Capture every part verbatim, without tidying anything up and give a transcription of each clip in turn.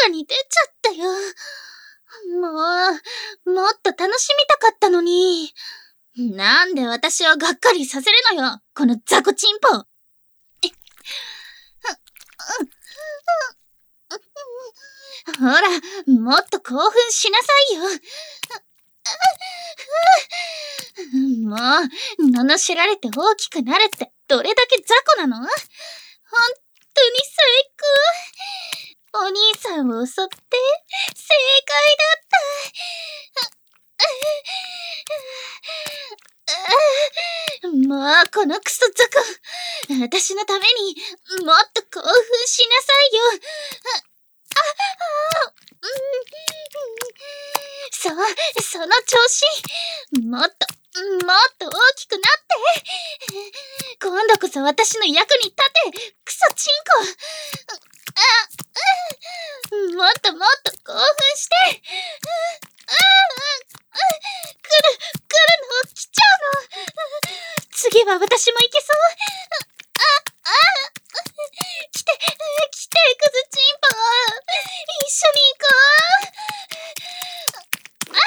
かに出ちゃったよ。もう、もっと楽しみたかったのに。なんで私をがっかりさせるのよ、この雑魚チンポ。ほら、もっと興奮しなさいよ。もう、罵られて大きくなるってどれだけ雑魚なの？ほんとに最高。お兄さんを襲って正解だった。もうこのクソ雑魚、私のためにもっと興奮しなさいよ。あ、あ、うん、そう、その調子。もっと、もっと大きくなって。今度こそ私の役に立て、クソチンコ。あ、もっともっと興奮して。ああ、来る、来るの、来ちゃうの。次は私もいけそう。あ、あ、来て、来て、クズチンポ。一緒に行こう。あ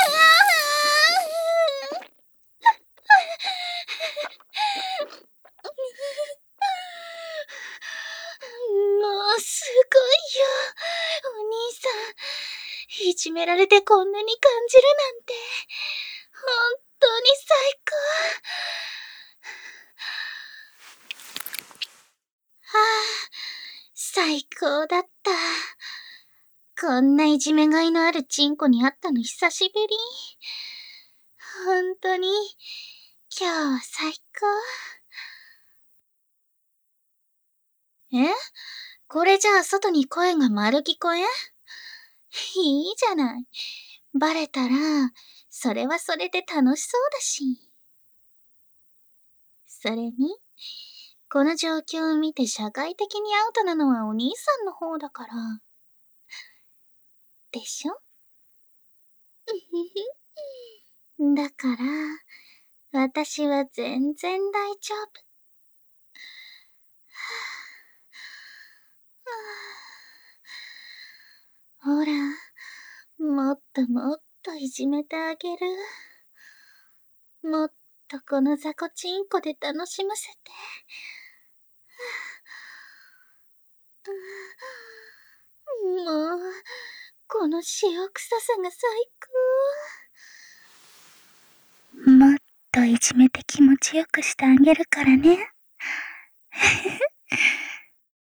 もうすごいよ、お兄さん。いじめられてこんなに感じるなんて、本当に最高。はあ、最高だった。こんないじめがいのあるチンコに会ったの久しぶり。本当に、今日は最高。え？これじゃあ外に声が丸聞こえ？いいじゃない。バレたら、それはそれで楽しそうだし。それに、この状況を見て社会的にアウトなのはお兄さんの方だから。でしょ？だから、私は全然大丈夫。ほら、もっともっといじめてあげる。もっとこの雑魚チンコで楽しませて。もう、この塩臭さが最高。もっといじめて気持ちよくしてあげるからね。